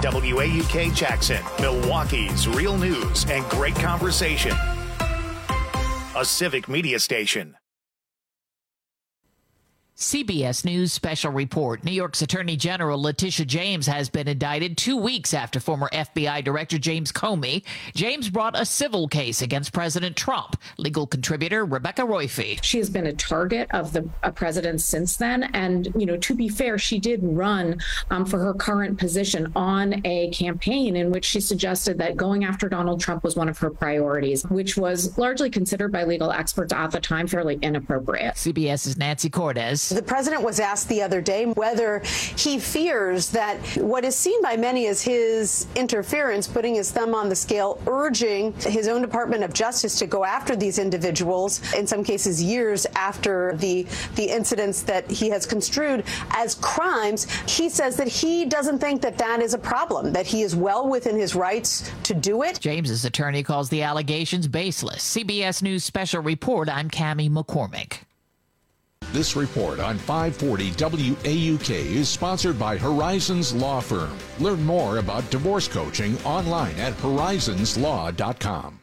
WAUK Jackson, Milwaukee's real news and great conversation. A civic media station. CBS News special report. New York's Attorney General Letitia James has been indicted 2 weeks after former FBI Director James Comey. James brought a civil case against President Trump. Legal contributor Rebecca Roife. She has been a target of the president since then. And, to be fair, she did run for her current position on a campaign in which she suggested that going after Donald Trump was one of her priorities, which was largely considered by legal experts at the time fairly inappropriate. CBS's Nancy Cortez. The president was asked the other day whether he fears that what is seen by many as his interference, putting his thumb on the scale, urging his own Department of Justice to go after these individuals, in some cases years after the incidents that he has construed as crimes. He says that he doesn't think that that is a problem, that he is well within his rights to do it. James's attorney calls the allegations baseless. CBS News special report. I'm Cammie McCormick. This report on 540 WAUK is sponsored by Horizons Law Firm. Learn more about divorce coaching online at horizonslaw.com.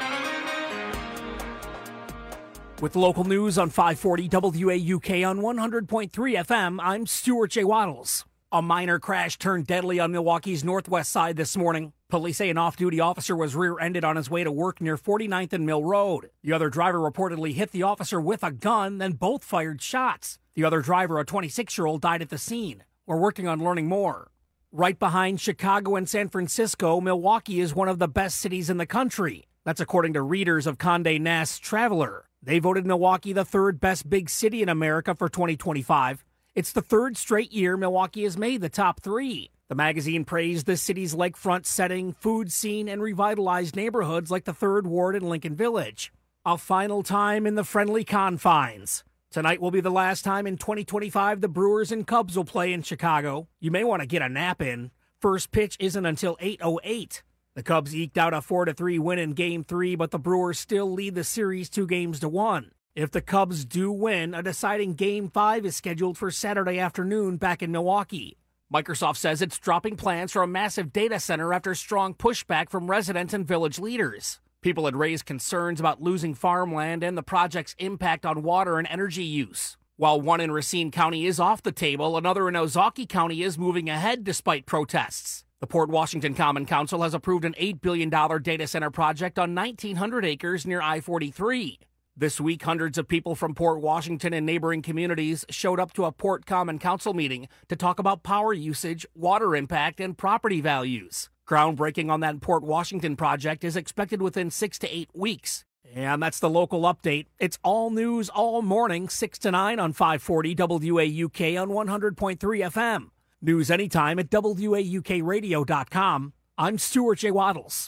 With local news on 540 WAUK on 100.3 FM, I'm Stuart J. Waddles. A minor crash turned deadly on Milwaukee's northwest side this morning. Police say an off-duty officer was rear-ended on his way to work near 49th and Mill Road. The other driver reportedly hit the officer with a gun, then both fired shots. The other driver, a 26-year-old, died at the scene. We're working on learning more. Right behind Chicago and San Francisco, Milwaukee is one of the best cities in the country. That's according to readers of Condé Nast's Traveler. They voted Milwaukee the third best big city in America for 2025. It's the third straight year Milwaukee has made the top three. The magazine praised the city's lakefront setting, food scene, and revitalized neighborhoods like the 3rd Ward and Lincoln Village. A final time in the friendly confines. Tonight will be the last time in 2025 the Brewers and Cubs will play in Chicago. You may want to get a nap in. First pitch isn't until 8:08. The Cubs eked out a 4-3 win in Game 3, but the Brewers still lead the series 2-1. If the Cubs do win, a deciding Game 5 is scheduled for Saturday afternoon back in Milwaukee. Microsoft says it's dropping plans for a massive data center after strong pushback from residents and village leaders. People had raised concerns about losing farmland and the project's impact on water and energy use. While one in Racine County is off the table, another in Ozaukee County is moving ahead despite protests. The Port Washington Common Council has approved an $8 billion data center project on 1,900 acres near I-43. This week, hundreds of people from Port Washington and neighboring communities showed up to a Port Common Council meeting to talk about power usage, water impact, and property values. Groundbreaking on that Port Washington project is expected within 6 to 8 weeks. And that's the local update. It's all news all morning, 6 to 9 on 540 WAUK on 100.3 FM. News anytime at WAUKradio.com. I'm Stuart J. Waddles.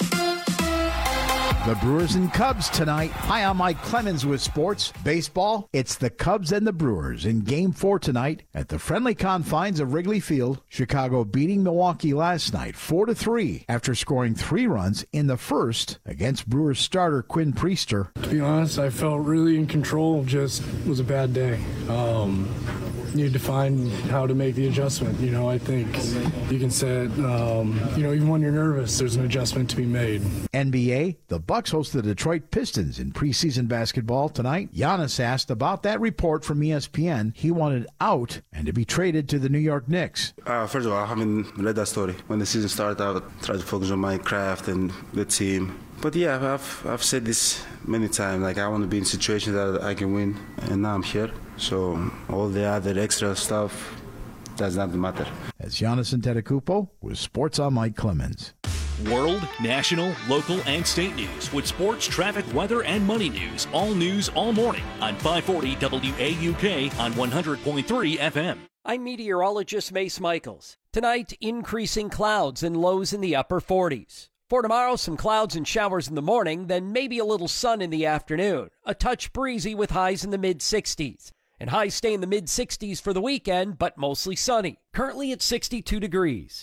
The Brewers and Cubs tonight. Hi, I'm Mike Clemens with sports. Baseball, it's the Cubs and the Brewers in Game 4 tonight at the friendly confines of Wrigley Field. Chicago beating Milwaukee last night 4-3 after scoring 3 runs in the first against Brewers starter Quinn Priester. To be honest, I felt really in control. Just was a bad day. Need to find how to make the adjustment. I think you can say it, even when you're nervous, there's an adjustment to be made. NBA, the Bucks host the Detroit Pistons in preseason basketball tonight. Giannis asked about that report from ESPN. He wanted out and to be traded to the New York Knicks. First of all, I haven't read that story. When the season started, I would try to focus on my craft and the team. But yeah, I've said this many times. I want to be in situations that I can win, and now I'm here. So all the other extra stuff does not matter. As Giannis Antetokounmpo with Sports, I'm Mike Clemens. World, national, local, and state news with sports, traffic, weather, and money news. All news, all morning on 540 WAUK on 100.3 FM. I'm meteorologist Mace Michaels. Tonight, increasing clouds and lows in the upper 40s. For tomorrow, some clouds and showers in the morning, then maybe a little sun in the afternoon. A touch breezy with highs in the mid-60s. And highs stay in the mid-60s for the weekend, but mostly sunny. Currently at 62 degrees.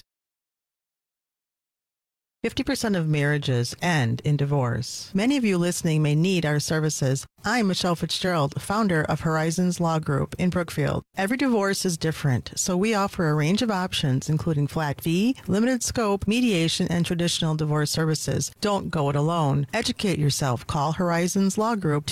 50% of marriages end in divorce. Many of you listening may need our services. I'm Michelle Fitzgerald, founder of Horizons Law Group in Brookfield. Every divorce is different, so we offer a range of options, including flat fee, limited scope, mediation, and traditional divorce services. Don't go it alone. Educate yourself. Call Horizons Law Group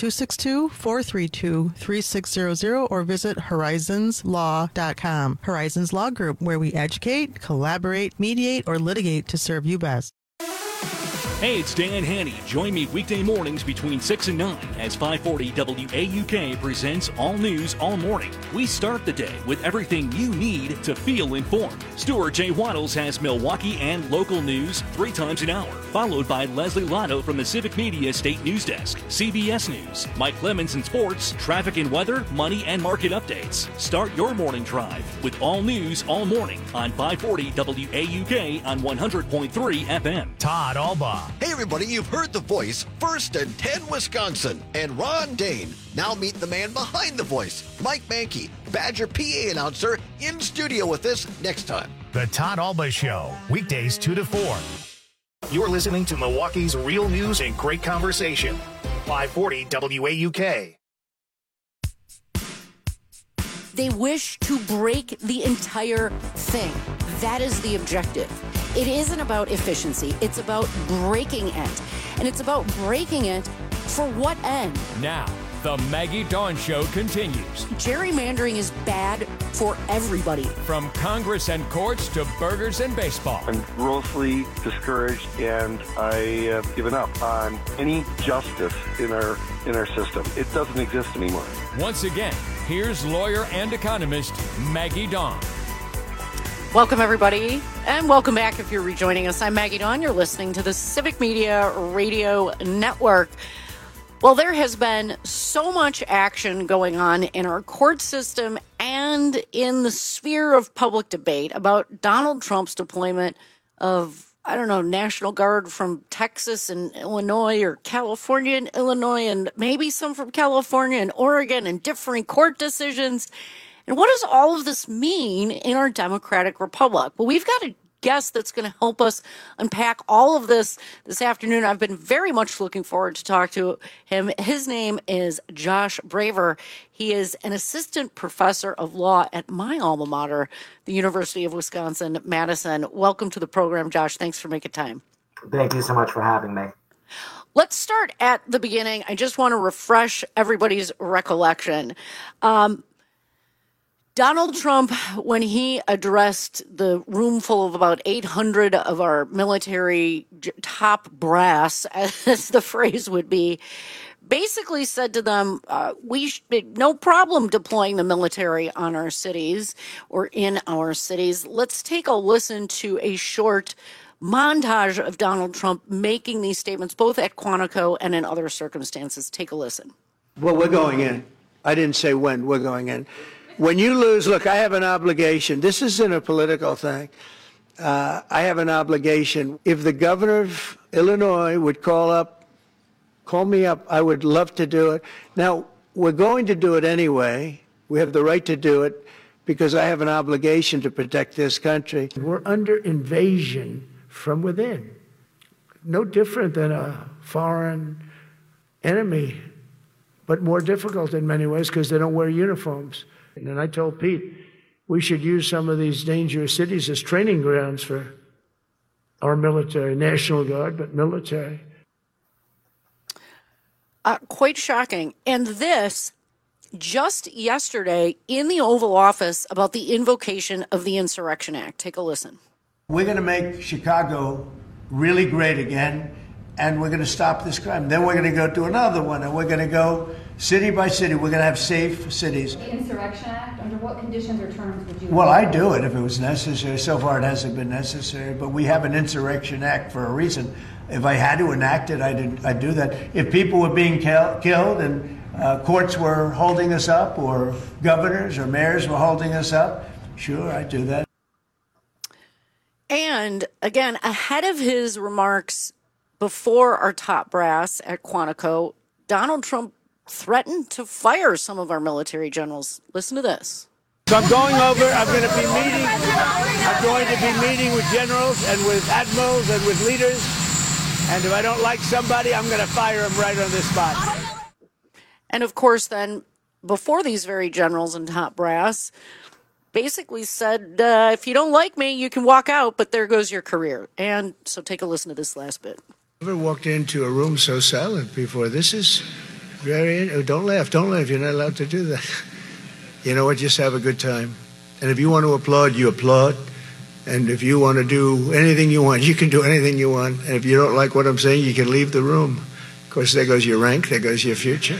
262-432-3600 or visit horizonslaw.com. Horizons Law Group, where we educate, collaborate, mediate, or litigate to serve you best. Hey, it's Dan Haney. Join me weekday mornings between 6 and 9 as 540 WAUK presents All News All Morning. We start the day with everything you need to feel informed. Stuart J. Waddles has Milwaukee and local news 3 times an hour, followed by Leslie Lotto from the Civic Media State News Desk, CBS News, Mike Clemens in sports, traffic and weather, money and market updates. Start your morning drive with All News All Morning on 540 WAUK on 100.3 FM. Todd Albaugh. Hey everybody, you've heard the voice, First and 10 Wisconsin, and Ron Dane. Now meet the man behind the voice, Mike Mankey, Badger PA announcer, in studio with us next time. The Todd Albaugh Show, weekdays 2 to 4. You're listening to Milwaukee's real news and great conversation. 540 WAUK. They wish to break the entire thing. That is the objective. It isn't about efficiency. It's about breaking it. And it's about breaking it for what end? Now, the Maggie Dawn Show continues. Gerrymandering is bad for everybody. From Congress and courts to burgers and baseball. I'm grossly discouraged, and I have given up on any justice in our system. It doesn't exist anymore. Once again, here's lawyer and economist Maggie Dawn. Welcome, everybody, and welcome back if you're rejoining us. I'm Maggie Dawn. You're listening to the Civic Media Radio Network. Well, there has been so much action going on in our court system and in the sphere of public debate about Donald Trump's deployment of, National Guard from Texas and Illinois, or California and Illinois, and maybe some from California and Oregon, and differing court decisions. And what does all of this mean in our democratic republic? Well, we've got a guest that's going to help us unpack all of this afternoon. I've been very much looking forward to talk to him. His name is Josh Braver. He is an assistant professor of law at my alma mater, the University of Wisconsin-Madison. Welcome to the program, Josh. Thanks for making time. Thank you so much for having me. Let's start at the beginning. I just want to refresh everybody's recollection. Donald Trump, when he addressed the room full of about 800 of our military top brass, as the phrase would be, basically said to them, no problem deploying the military on our cities or in our cities. Let's take a listen to a short montage of Donald Trump making these statements, both at Quantico and in other circumstances. Take a listen. Well, we're going in. I didn't say when. We're going in. When you lose, look, I have an obligation. This isn't a political thing. I have an obligation. If the governor of Illinois would call me up, I would love to do it. Now, we're going to do it anyway. We have the right to do it because I have an obligation to protect this country. We're under invasion from within. No different than a foreign enemy, but more difficult in many ways because they don't wear uniforms. And I told Pete, we should use some of these dangerous cities as training grounds for our military, National Guard, but military. Quite shocking. And this, just yesterday in the Oval Office about the invocation of the Insurrection Act. Take a listen. We're going to make Chicago really great again, and we're going to stop this crime. Then we're going to go to another one, and we're going to go city by city. We're going to have safe cities. The Insurrection Act, under what conditions or terms would you? Well, I'd do it if it was necessary. So far, it hasn't been necessary, but we have an Insurrection Act for a reason. If I had to enact it, I'd do that. If people were being killed and courts were holding us up, or governors or mayors were holding us up, sure, I'd do that. And again, ahead of his remarks before our top brass at Quantico, Donald Trump threatened to fire some of our military generals. Listen to this. So I'm going over, I'm going to be meeting with generals and with admirals and with leaders. And if I don't like somebody, I'm going to fire him right on the spot. And of course, then before these very generals and top brass basically said, if you don't like me, you can walk out, but there goes your career. And so take a listen to this last bit. Never walked into a room so silent before. This is very, don't laugh, you're not allowed to do that. You know what, just have a good time. And if you want to applaud, you applaud. And if you want to do anything you want, you can do anything you want. And if you don't like what I'm saying, you can leave the room. Of course, there goes your rank, there goes your future.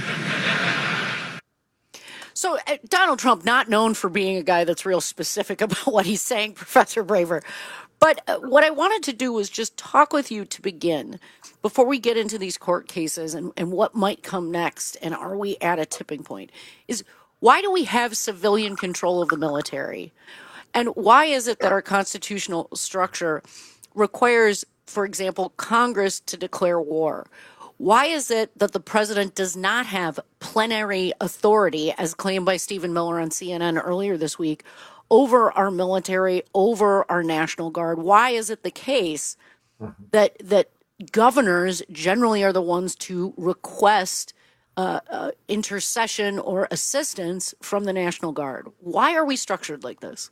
So Donald Trump, not known for being a guy that's real specific about what he's saying, Professor Braver. But what I wanted to do was just talk with you to begin, before we get into these court cases and what might come next, and are we at a tipping point, is why do we have civilian control of the military? And why is it that our constitutional structure requires, for example, Congress to declare war? Why is it that the president does not have plenary authority, as claimed by Stephen Miller on CNN earlier this week, over our military, over our National Guard? Why is it the case that governors generally are the ones to request intercession or assistance from the National Guard? Why are we structured like this?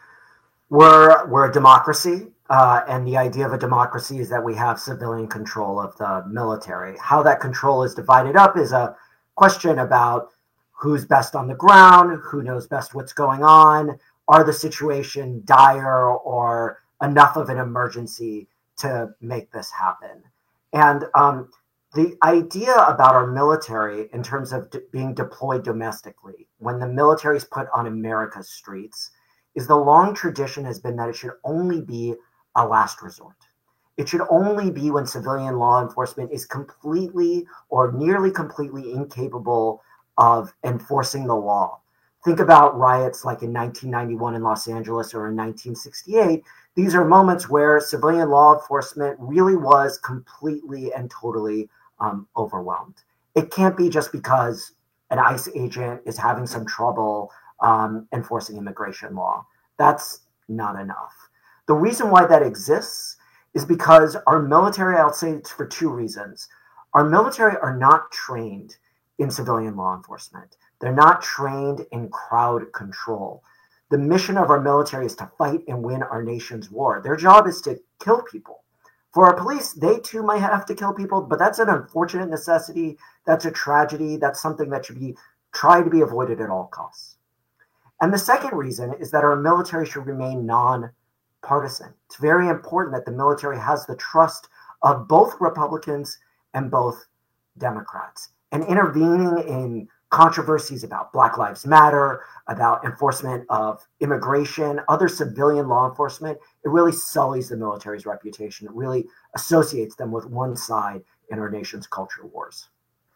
We're a democracy, and the idea of a democracy is that we have civilian control of the military. How that control is divided up is a question about who's best on the ground, who knows best what's going on, are the situation dire or enough of an emergency to make this happen. And the idea about our military in terms of being deployed domestically, when the military is put on America's streets, is the long tradition has been that it should only be a last resort. It should only be when civilian law enforcement is completely or nearly completely incapable of enforcing the law. Think about riots like in 1991 in Los Angeles or in 1968. These are moments where civilian law enforcement really was completely and totally overwhelmed. It can't be just because an ICE agent is having some trouble enforcing immigration law. That's not enough. The reason why that exists is because our military, I'll say it's for two reasons. Our military are not trained in civilian law enforcement. They're not trained in crowd control. The mission of our military is to fight and win our nation's war. Their job is to kill people. For our police, they too might have to kill people, but that's an unfortunate necessity. That's a tragedy. That's something that should be tried to be avoided at all costs. And the second reason is that our military should remain non-partisan. It's very important that the military has the trust of both Republicans and both Democrats. And intervening in controversies about Black Lives Matter, about enforcement of immigration, other civilian law enforcement, it really sullies the military's reputation. It really associates them with one side in our nation's culture wars.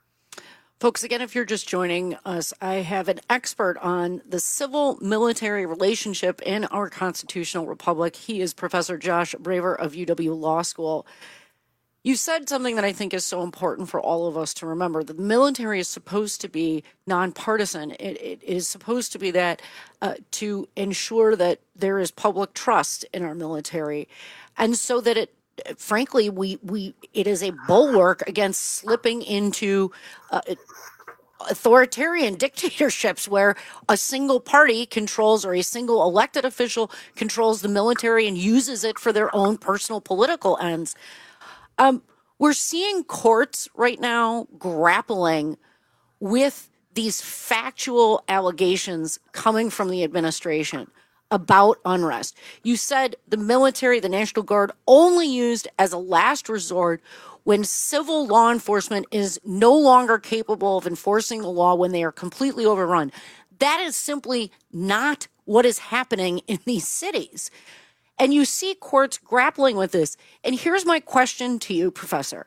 Folks, again, if you're just joining us, I have an expert on the civil-military relationship in our constitutional republic. He is Professor Josh Braver of UW Law School. You said something that I think is so important for all of us to remember. The military is supposed to be nonpartisan. It is supposed to be that to ensure that there is public trust in our military, and so that it, frankly, it is a bulwark against slipping into authoritarian dictatorships where a single party controls or a single elected official controls the military and uses it for their own personal political ends. We're seeing courts right now grappling with these factual allegations coming from the administration about unrest. You said the military, the National Guard, only used as a last resort when civil law enforcement is no longer capable of enforcing the law, when they are completely overrun. That is simply not what is happening in these cities. And you see courts grappling with this. And here's my question to you, Professor.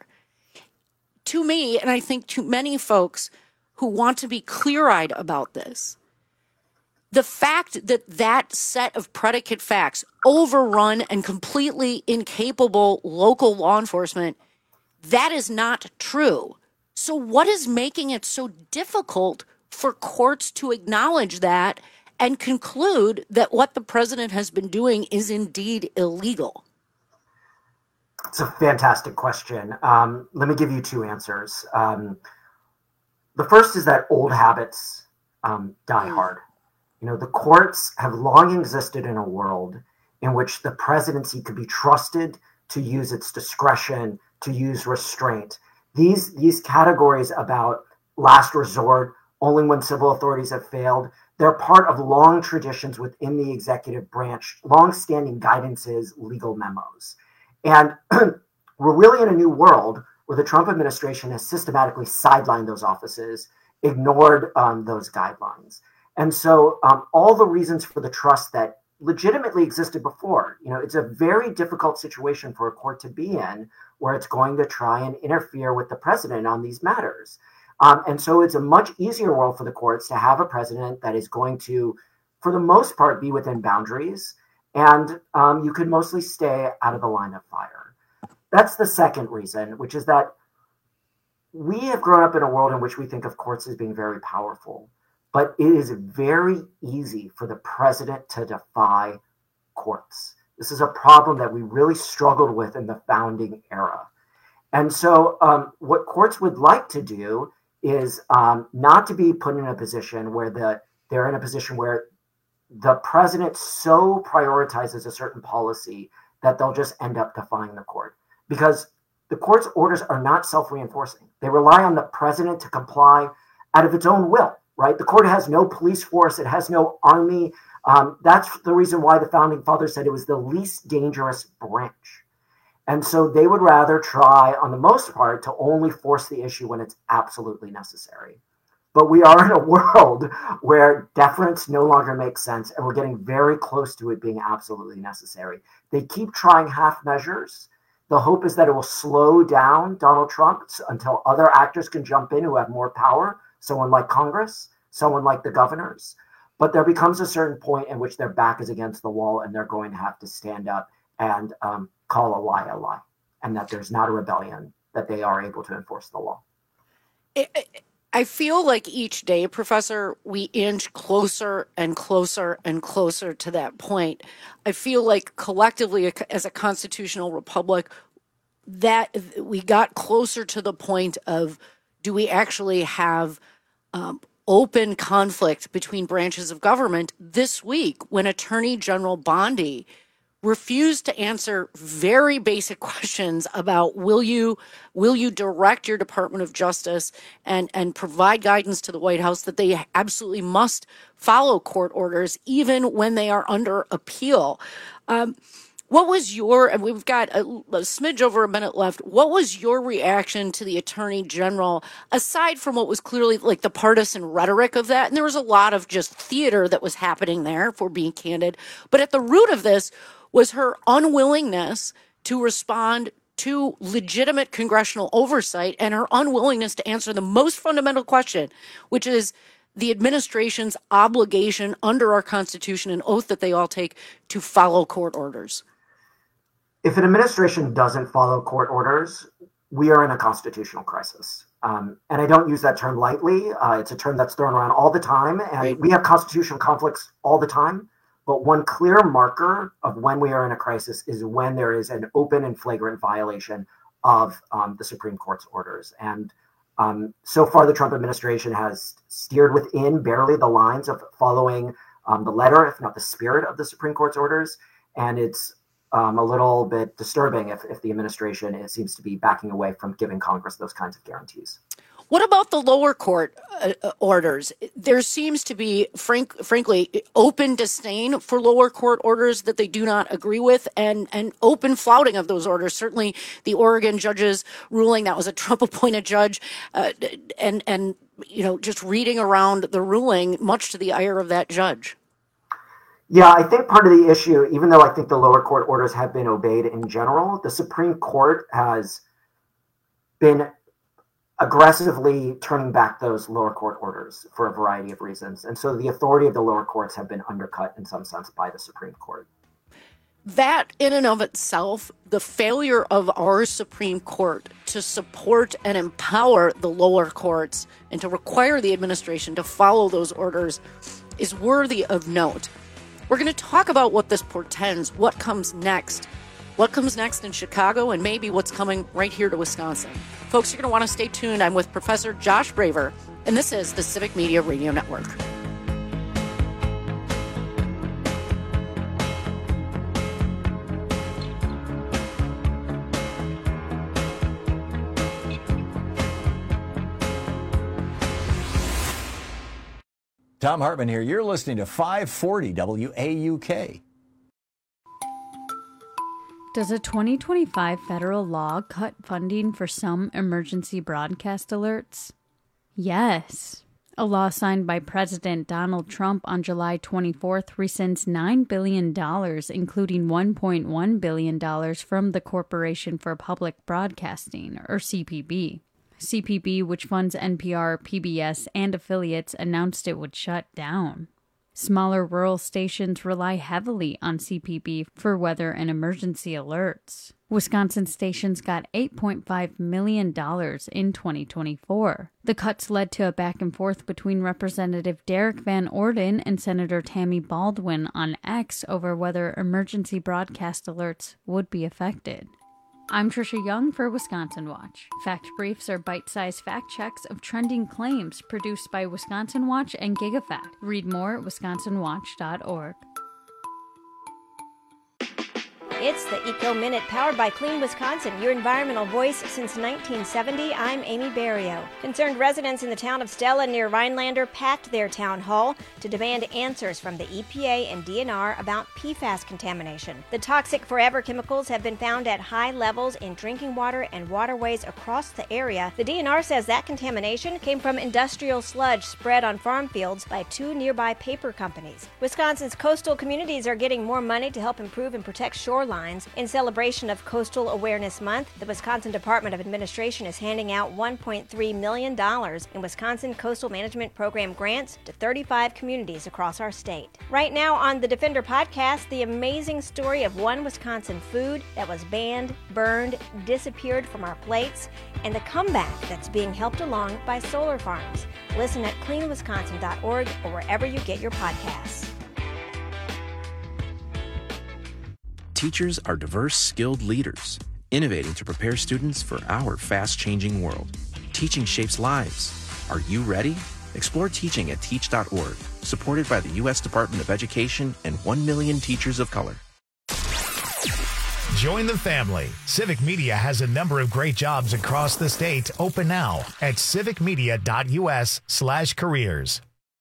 To me, and I think to many folks who want to be clear-eyed about this, the fact that that set of predicate facts overrun and completely incapable local law enforcement, that is not true. So what is making it so difficult for courts to acknowledge that and conclude that what the president has been doing is indeed illegal? It's a fantastic question. Let me give you two answers. The first is that old habits die hard. The courts have long existed in a world in which the presidency could be trusted to use its discretion, to use restraint. These categories about last resort, only when civil authorities have failed, they're part of long traditions within the executive branch, long-standing guidances, legal memos. And we're really in a new world where the Trump administration has systematically sidelined those offices, ignored those guidelines. And so all the reasons for the trust that legitimately existed before, it's a very difficult situation for a court to be in where it's going to try and interfere with the president on these matters. And so it's a much easier world for the courts to have a president that is going to, for the most part, be within boundaries, and you could mostly stay out of the line of fire. That's the second reason, which is that we have grown up in a world in which we think of courts as being very powerful. But it is very easy for the president to defy courts. This is a problem that we really struggled with in the founding era. And so what courts would like to do is not to be put in a position where they're in a position where the president so prioritizes a certain policy that they'll just end up defying the court. Because the court's orders are not self-reinforcing. They rely on the president to comply out of its own will. Right? The court has no police force. It has no army. That's the reason why the founding fathers said it was the least dangerous branch. And so they would rather try, on the most part, to only force the issue when it's absolutely necessary. But we are in a world where deference no longer makes sense, and we're getting very close to it being absolutely necessary. They keep trying half measures. The hope is that it will slow down Donald Trump until other actors can jump in who have more power. Someone like Congress, someone like the governors. But there becomes a certain point in which their back is against the wall and they're going to have to stand up and call a lie, and that there's not a rebellion, that they are able to enforce the law. I feel like each day, Professor, we inch closer and closer and closer to that point. I feel like collectively as a constitutional republic that we got closer to the point of, do we actually have open conflict between branches of government this week when Attorney General Bondi refused to answer very basic questions about will you direct your Department of Justice and provide guidance to the White House that they absolutely must follow court orders even when they are under appeal. What was and we've got a smidge over a minute left. What was your reaction to the Attorney General, aside from what was clearly like the partisan rhetoric of that? And there was a lot of just theater that was happening there, if we're being candid. But at the root of this was her unwillingness to respond to legitimate congressional oversight and her unwillingness to answer the most fundamental question, which is the administration's obligation under our Constitution, an oath that they all take, to follow court orders. If an administration doesn't follow court orders, we are in a constitutional crisis. And I don't use that term lightly. It's a term that's thrown around all the time. And we have constitutional conflicts all the time. But one clear marker of when we are in a crisis is when there is an open and flagrant violation of the Supreme Court's orders. And so far, the Trump administration has steered within barely the lines of following the letter, if not the spirit, of the Supreme Court's orders. And it's a little bit disturbing if the administration seems to be backing away from giving Congress those kinds of guarantees. What about the lower court orders? There seems to be, frankly, open disdain for lower court orders that they do not agree with, and open flouting of those orders. Certainly, the Oregon judge's ruling, that was a Trump-appointed judge, and just reading around the ruling, much to the ire of that judge. Yeah, I think part of the issue, even though I think the lower court orders have been obeyed in general, the Supreme Court has been aggressively turning back those lower court orders for a variety of reasons. And so the authority of the lower courts have been undercut in some sense by the Supreme Court. That in and of itself, the failure of our Supreme Court to support and empower the lower courts and to require the administration to follow those orders is worthy of note. We're going to talk about what this portends, what comes next in Chicago, and maybe what's coming right here to Wisconsin. Folks, you're going to want to stay tuned. I'm with Professor Josh Braver And this is the Civic Media Radio Network. Tom Hartman here. You're listening to 540 WAUK. Does a 2025 federal law cut funding for some emergency broadcast alerts? Yes. A law signed by President Donald Trump on July 24th rescinds $9 billion, including $1.1 billion from the Corporation for Public Broadcasting, or CPB. CPB, which funds NPR, PBS, and affiliates, announced it would shut down. Smaller rural stations rely heavily on CPB for weather and emergency alerts. Wisconsin stations got $8.5 million in 2024. The cuts led to a back and forth between Representative Derek Van Orden and Senator Tammy Baldwin on X over whether emergency broadcast alerts would be affected. I'm Trisha Young for Wisconsin Watch. Fact briefs are bite-sized fact checks of trending claims produced by Wisconsin Watch and GigaFact. Read more at wisconsinwatch.org. It's the Eco Minute, powered by Clean Wisconsin, your environmental voice since 1970. I'm Amy Barrio. Concerned residents in the town of Stella near Rhinelander packed their town hall to demand answers from the EPA and DNR about PFAS contamination. The toxic forever chemicals have been found at high levels in drinking water and waterways across the area. The DNR says that contamination came from industrial sludge spread on farm fields by 2 nearby paper companies. Wisconsin's coastal communities are getting more money to help improve and protect shorelines. In celebration of Coastal Awareness Month, the Wisconsin Department of Administration is handing out $1.3 million in Wisconsin Coastal Management Program grants to 35 communities across our state. Right now on the Defender podcast, the amazing story of one Wisconsin food that was banned, burned, disappeared from our plates, and the comeback that's being helped along by solar farms. Listen at cleanwisconsin.org or wherever you get your podcasts. Teachers are diverse, skilled leaders, innovating to prepare students for our fast-changing world. Teaching shapes lives. Are you ready? Explore teaching at teach.org, supported by the U.S. Department of Education and 1 million teachers of color. Join the family. Civic Media has a number of great jobs across the state open now at civicmedia.us/careers.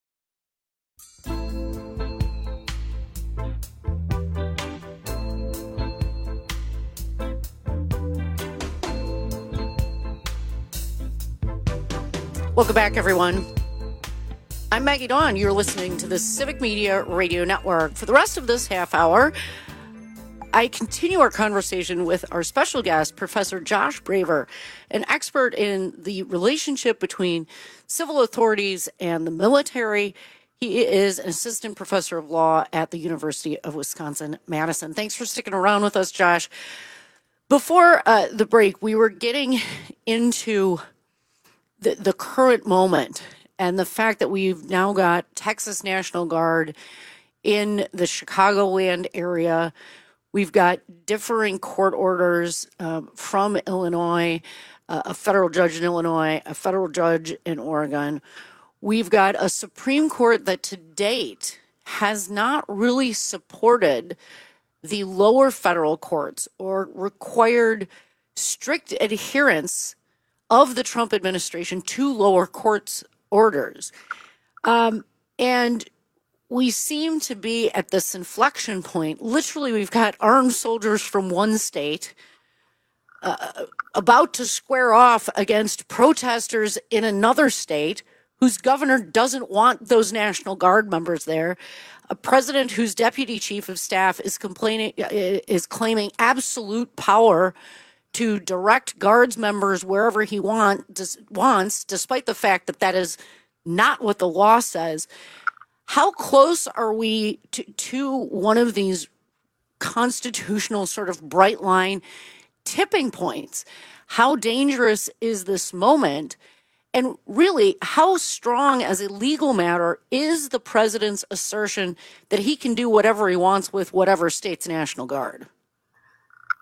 Welcome back, everyone. I'm Maggie Dawn. You're listening to the Civic Media Radio Network. For the rest of this half hour, I continue our conversation with our special guest, Professor Josh Braver, an expert in the relationship between civil authorities and the military. He is an assistant professor of law at the University of Wisconsin-Madison. Thanks for sticking around with us, Josh. Before the break, we were getting into the current moment and the fact that we've now got Texas National Guard in the Chicagoland area. We've got differing court orders from Illinois, a federal judge in Illinois, a federal judge in Oregon. We've got a Supreme Court that to date has not really supported the lower federal courts or required strict adherence of the Trump administration to lower courts' orders. And we seem to be at this inflection point. Literally, we've got armed soldiers from one state about to square off against protesters in another state whose governor doesn't want those National Guard members there. A president whose deputy chief of staff is claiming absolute power to direct Guards members wherever he wants, despite the fact that that is not what the law says. How close are we to one of these constitutional sort of bright line tipping points? How dangerous is this moment? And really, how strong as a legal matter is the president's assertion that he can do whatever he wants with whatever state's National Guard?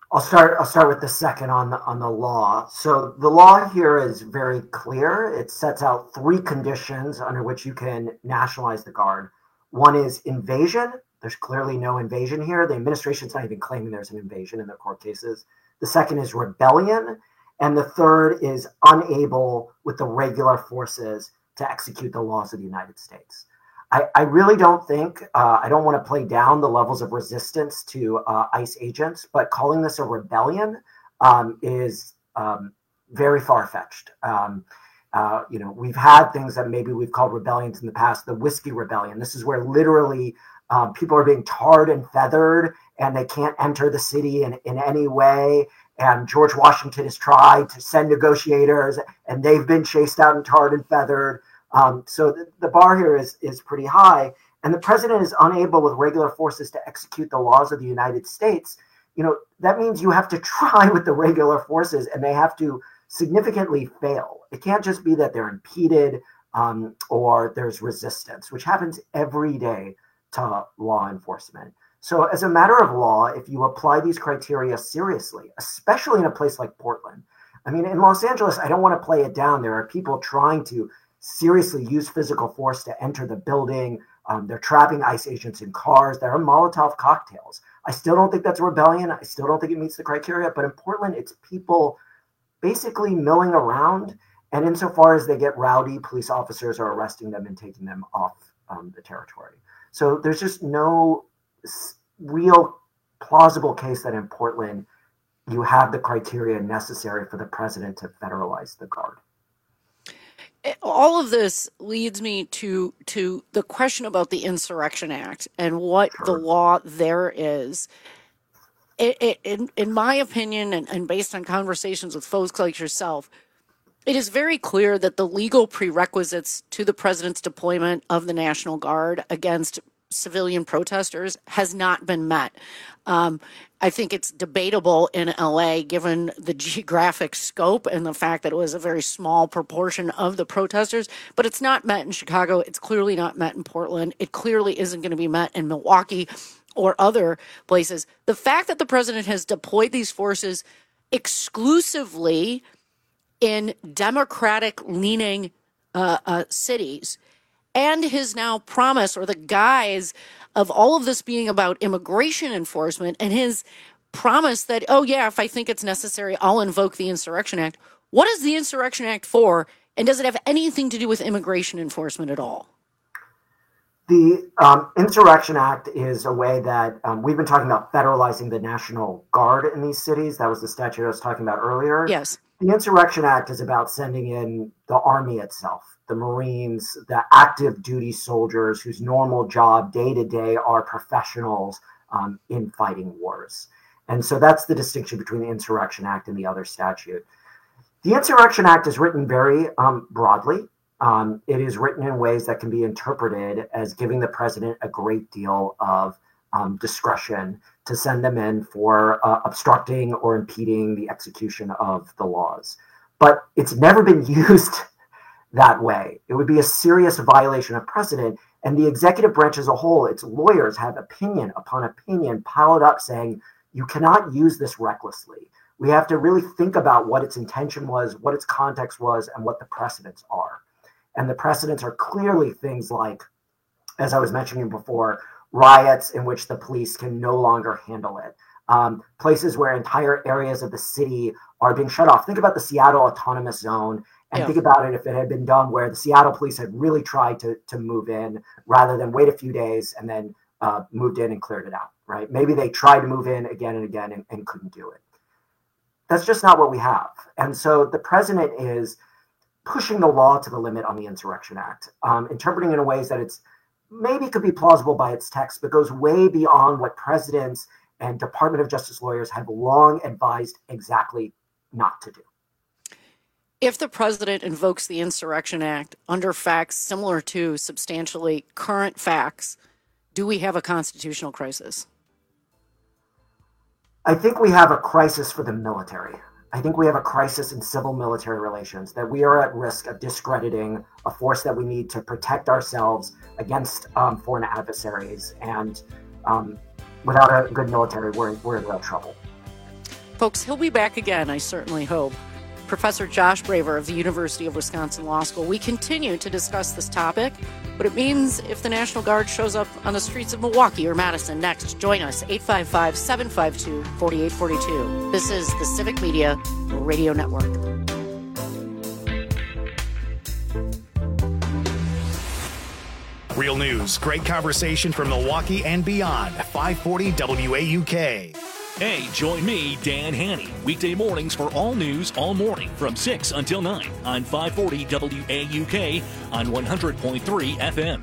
I'll start with the second on the law. So the law here is very clear. It sets out 3 conditions under which you can nationalize the Guard. One is invasion. There's clearly no invasion here. The administration's not even claiming there's an invasion in their court cases. The second is rebellion. And the third is unable with the regular forces to execute the laws of the United States. I really don't think, I don't want to play down the levels of resistance to ICE agents, but calling this a rebellion is very far-fetched. We've had things that maybe we've called rebellions in the past, the Whiskey Rebellion. This is where literally people are being tarred and feathered and they can't enter the city in any way. And George Washington has tried to send negotiators and they've been chased out and tarred and feathered. So the bar here is pretty high, and the president is unable with regular forces to execute the laws of the United States. That means you have to try with the regular forces and they have to significantly fail. It can't just be that they're impeded or there's resistance, which happens every day to law enforcement. So as a matter of law, if you apply these criteria seriously, especially in a place like Portland, I mean, in Los Angeles, I don't want to play it down. There are people trying to seriously use physical force to enter the building. They're trapping ICE agents in cars. There are Molotov cocktails. I still don't think that's a rebellion. I still don't think it meets the criteria. But in Portland, it's people basically milling around. And insofar as they get rowdy, police officers are arresting them and taking them off the territory. So there's just no real plausible case that in Portland you have the criteria necessary for the president to federalize the Guard. All of this leads me to the question about the Insurrection Act and what the law there is. In my opinion, and based on conversations with folks like yourself, it is very clear that the legal prerequisites to the president's deployment of the National Guard against civilian protesters has not been met. I think it's debatable in LA, given the geographic scope and the fact that it was a very small proportion of the protesters, but it's not met in Chicago. It's clearly not met in Portland. It clearly isn't going to be met in Milwaukee or other places. The fact that the president has deployed these forces exclusively in Democratic-leaning cities, and his now promise, or the guise of all of this being about immigration enforcement, and his promise that, oh yeah, if I think it's necessary, I'll invoke the Insurrection Act. What is the Insurrection Act for, and does it have anything to do with immigration enforcement at all? The Insurrection Act is a way that we've been talking about federalizing the National Guard in these cities. That was the statute I was talking about earlier. Yes. The Insurrection Act is about sending in the Army itself, the Marines, the active duty soldiers whose normal job day to day are professionals in fighting wars. And so that's the distinction between the Insurrection Act and the other statute. The Insurrection Act is written very broadly. It is written in ways that can be interpreted as giving the president a great deal of discretion to send them in for obstructing or impeding the execution of the laws. But it's never been used that way. It would be a serious violation of precedent. And the executive branch as a whole, its lawyers have opinion upon opinion piled up saying, you cannot use this recklessly. We have to really think about what its intention was, what its context was, and what the precedents are. And the precedents are clearly things like, as I was mentioning before, riots in which the police can no longer handle it. Places where entire areas of the city are being shut off. Think about the Seattle Autonomous Zone, and think about it if it had been done where the Seattle police had really tried to move in rather than wait a few days and then moved in and cleared it out, right? Maybe they tried to move in again and again and couldn't do it. That's just not what we have. And so the president is pushing the law to the limit on the Insurrection Act, interpreting it in ways that it's maybe could be plausible by its text, but goes way beyond what presidents and Department of Justice lawyers have long advised exactly not to do. If the president invokes the Insurrection Act under facts similar to substantially current facts, do we have a constitutional crisis? I think we have a crisis for the military. I think we have a crisis in civil-military relations, that we are at risk of discrediting a force that we need to protect ourselves against foreign adversaries. And without a good military, we're in real trouble. Folks, he'll be back again, I certainly hope. Professor Josh Braver of the University of Wisconsin Law School. We continue to discuss this topic, what it means if the National Guard shows up on the streets of Milwaukee or Madison next. Join us, 855-752-4842. This is the Civic Media Radio Network. Real news, great conversation from Milwaukee and beyond. 540 WAUK. Hey, join me, Dan Haney, weekday mornings for all news all morning from 6 until 9 on 540 WAUK on 100.3 FM.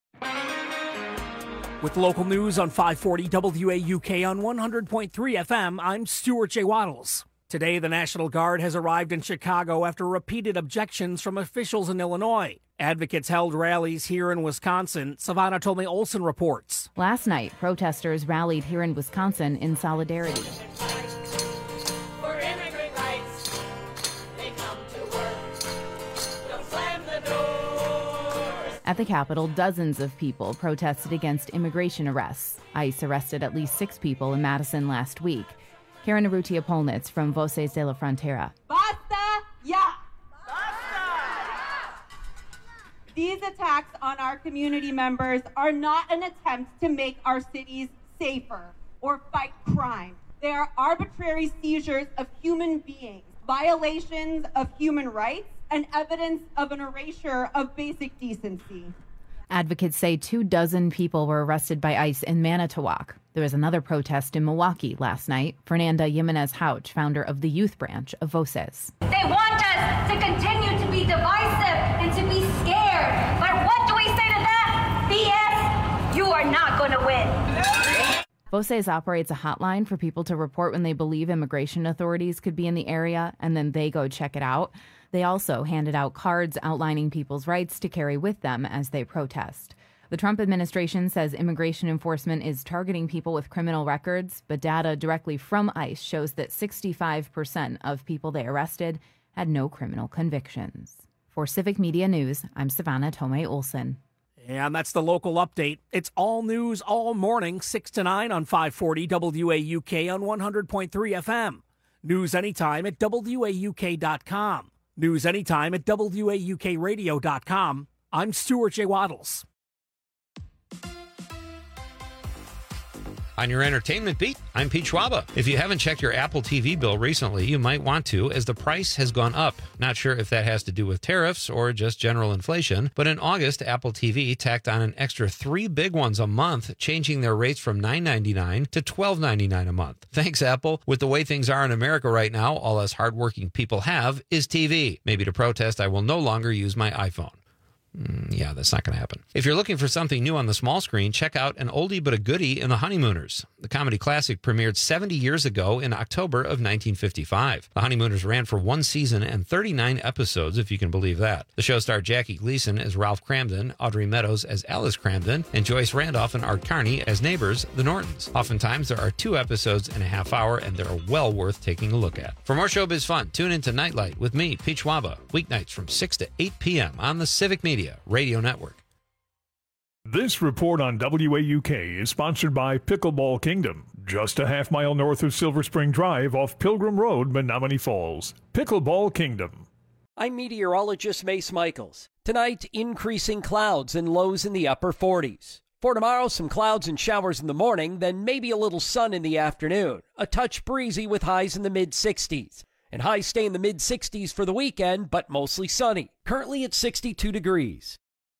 With local news on 540 WAUK on 100.3 FM, I'm Stuart J. Waddles. Today, the National Guard has arrived in Chicago after repeated objections from officials in Illinois. Advocates held rallies here in Wisconsin. Savannah Tomei Olsen reports. Last night, protesters rallied here in Wisconsin in solidarity. For immigrant rights, they come to work. Don't slam the doors. At the Capitol, dozens of people protested against immigration arrests. ICE arrested at least 6 people in Madison last week. Karen Urrutia-Polnitz from Voces de la Frontera. Basta ya! These attacks on our community members are not an attempt to make our cities safer or fight crime. They are arbitrary seizures of human beings, violations of human rights, and evidence of an erasure of basic decency. Advocates say 24 people were arrested by ICE in Manitowoc. There was another protest in Milwaukee last night. Fernanda Jimenez-Houch, founder of the youth branch of Voces. They want us to continue to be divisive and to be scared. But what do we say to that? BS, you are not going to win. Voces operates a hotline for people to report when they believe immigration authorities could be in the area, and then they go check it out. They also handed out cards outlining people's rights to carry with them as they protest. The Trump administration says immigration enforcement is targeting people with criminal records, but data directly from ICE shows that 65% of people they arrested had no criminal convictions. For Civic Media News, I'm Savannah Tomei Olsen. And that's the local update. It's all news all morning, 6 to 9 on 540 WAUK on 100.3 FM. News anytime at WAUK.com. News anytime at WAUKradio.com. I'm Stuart J. Waddles. On your entertainment beat, I'm Pete Schwaba. If you haven't checked your Apple TV bill recently, you might want to, as the price has gone up. Not sure if that has to do with tariffs or just general inflation, but in August, Apple TV tacked on an extra 3 big ones a month, changing their rates from $9.99 to $12.99 a month. Thanks, Apple. With the way things are in America right now, all us hardworking people have is TV. Maybe to protest, I will no longer use my iPhone. Yeah, that's not going to happen. If you're looking for something new on the small screen, check out An Oldie But a Goodie in The Honeymooners. The comedy classic premiered 70 years ago in October of 1955. The Honeymooners ran for 1 season and 39 episodes, if you can believe that. The show starred Jackie Gleason as Ralph Cramden, Audrey Meadows as Alice Cramden, and Joyce Randolph and Art Carney as neighbors, the Nortons. Oftentimes, there are 2 episodes in a half hour, and they're well worth taking a look at. For more showbiz fun, tune in to Nightlight with me, Pete Schwaba, weeknights from 6 to 8 p.m. on the Civic Media Radio Network. This report on WAUK is sponsored by Pickleball Kingdom, just a half mile north of Silver Spring Drive off Pilgrim Road, Menominee Falls. Pickleball Kingdom. I'm meteorologist Mace Michaels. Tonight, increasing clouds and lows in the upper 40s. For tomorrow, some clouds and showers in the morning, then maybe a little sun in the afternoon. A touch breezy with highs in the mid-60s. And highs stay in the mid-60s for the weekend, but mostly sunny. Currently at 62 degrees.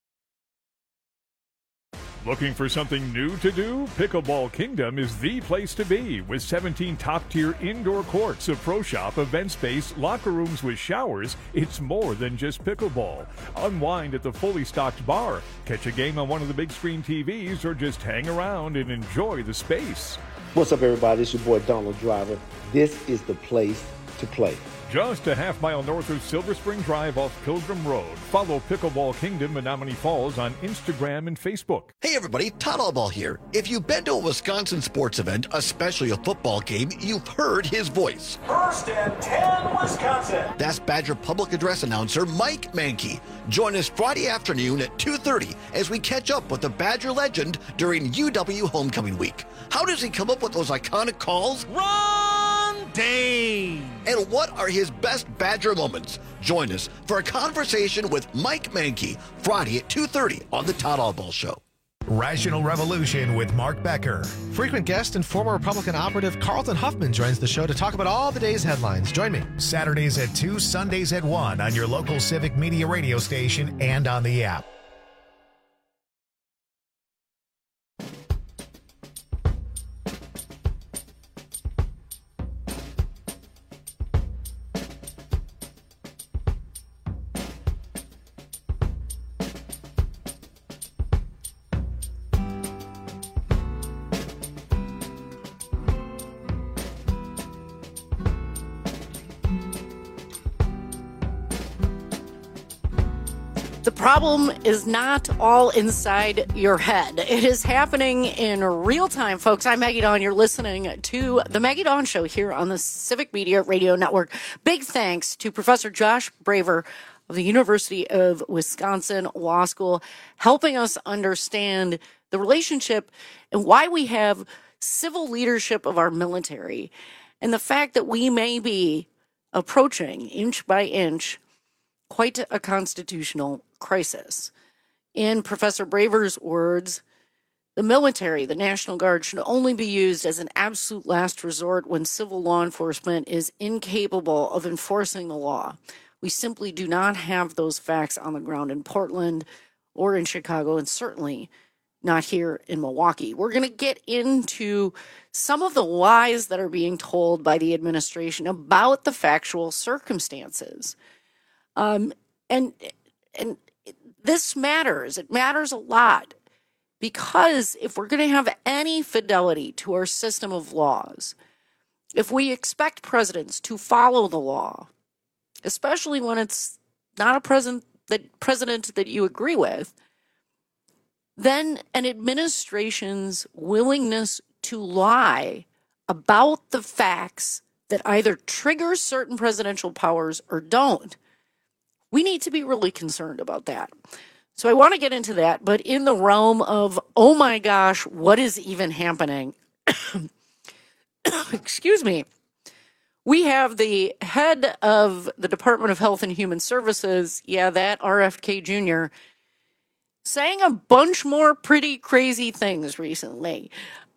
Looking for something new to do? Pickleball Kingdom is the place to be, with 17 top-tier indoor courts, a pro shop, event space, locker rooms with showers. It's more than just pickleball. Unwind at the fully stocked bar, catch a game on one of the big screen TVs, or just hang around and enjoy the space. What's up, everybody? It's your boy Donald Driver. This is the place to play. Just a half mile north of Silver Spring Drive off Pilgrim Road. Follow Pickleball Kingdom Menominee Falls on Instagram and Facebook. Hey everybody, Todd Allball here. If you've been to a Wisconsin sports event, especially a football game, you've heard his voice. 1st and 10, Wisconsin. That's Badger Public Address announcer Mike Mankey. Join us Friday afternoon at 2:30 as we catch up with the Badger legend during UW Homecoming Week. How does he come up with those iconic calls? Run, Dane. And what are his best Badger moments? Join us for a conversation with Mike Mankey, Friday at 2:30 on the Todd Oswalt Show. Rational Revolution with Mark Becker. Frequent guest and former Republican operative Carlton Huffman joins the show to talk about all the day's headlines. Join me. Saturdays at 2, Sundays at 1 on your local Civic Media radio station and on the app. The problem is not all inside your head. It is happening in real time, folks. I'm Maggie Dawn. You're listening to The Maggie Dawn Show here on the Civic Media Radio Network. Big thanks to Professor Josh Braver of the University of Wisconsin Law School, helping us understand the relationship and why we have civil leadership of our military, and the fact that we may be approaching, inch by inch, quite a constitutional crisis. In Professor Braver's words, the military, the National Guard, should only be used as an absolute last resort when civil law enforcement is incapable of enforcing the law. We simply do not have those facts on the ground in Portland or in Chicago, and certainly not here in Milwaukee. We're going to get into some of the lies that are being told by the administration about the factual circumstances. And this matters. It matters a lot, because if we're going to have any fidelity to our system of laws, if we expect presidents to follow the law, especially when it's not a president that you agree with, then an administration's willingness to lie about the facts that either trigger certain presidential powers or don't, we need to be really concerned about that. So I want to get into that, but in the realm of, oh my gosh, what is even happening? Excuse me. We have the head of the Department of Health and Human Services, that RFK Jr., saying a bunch more pretty crazy things recently.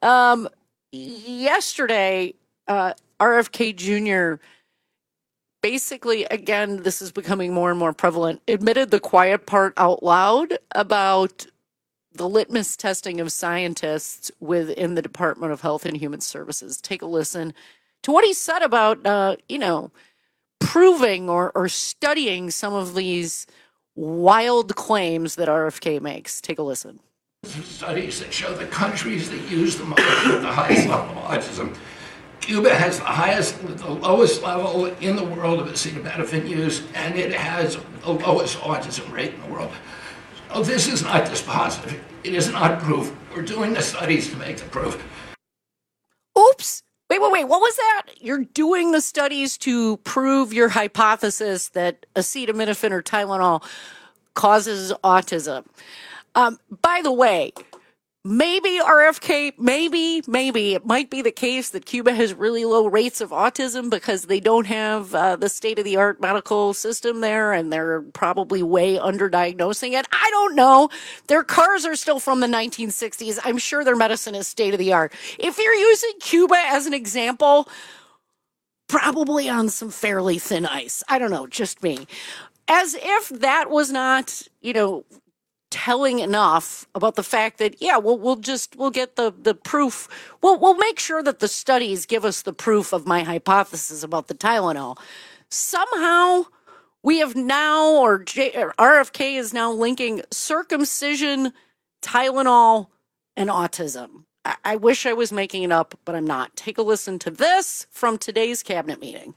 Yesterday, RFK Jr., basically, again, this is becoming more and more prevalent, admitted the quiet part out loud about the litmus testing of scientists within the Department of Health and Human Services. Take a listen to what he said about, proving or studying some of these wild claims that RFK makes. Take a listen. Studies that show the countries that use the most of the highest level of autism. Cuba has the lowest level in the world of acetaminophen use, and it has the lowest autism rate in the world. So this is not dispositive. It is not proof. We're doing the studies to make the proof. Oops. Wait. What was that? You're doing the studies to prove your hypothesis that acetaminophen or Tylenol causes autism. By the way, maybe RFK, maybe it might be the case that Cuba has really low rates of autism because they don't have the state-of-the-art medical system there, and they're probably way underdiagnosing it. I don't know. Their cars are still from the 1960s. I'm sure their medicine is state-of-the-art. If you're using Cuba as an example, probably on some fairly thin ice. I don't know, just me. As if that was not, telling enough about the fact that, we'll get the proof. We'll make sure that the studies give us the proof of my hypothesis about the Tylenol. Somehow we have now, or RFK is now linking circumcision, Tylenol, and autism. I wish I was making it up, but I'm not. Take a listen to this from today's cabinet meeting.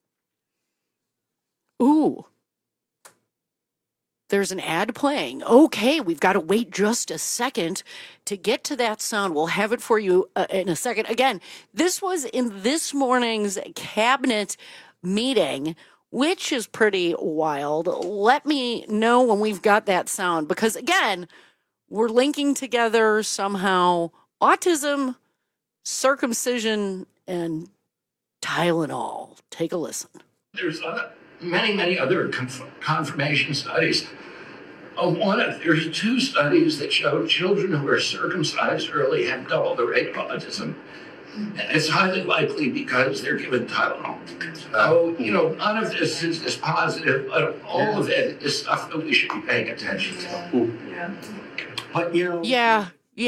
Ooh. There's an ad playing. Okay, we've got to wait just a second to get to that sound. We'll have it for you in a second. Again, this was in this morning's cabinet meeting, which is pretty wild. Let me know when we've got that sound, because again, we're linking together somehow autism, circumcision, and Tylenol. Take a listen. There's many other confirmation studies. There's 2 studies that show children who are circumcised early have double the rate of autism. And it's highly likely because they're given Tylenol. So, none of this is positive, but all of it is stuff that we should be paying attention to. Yeah. But, Yeah.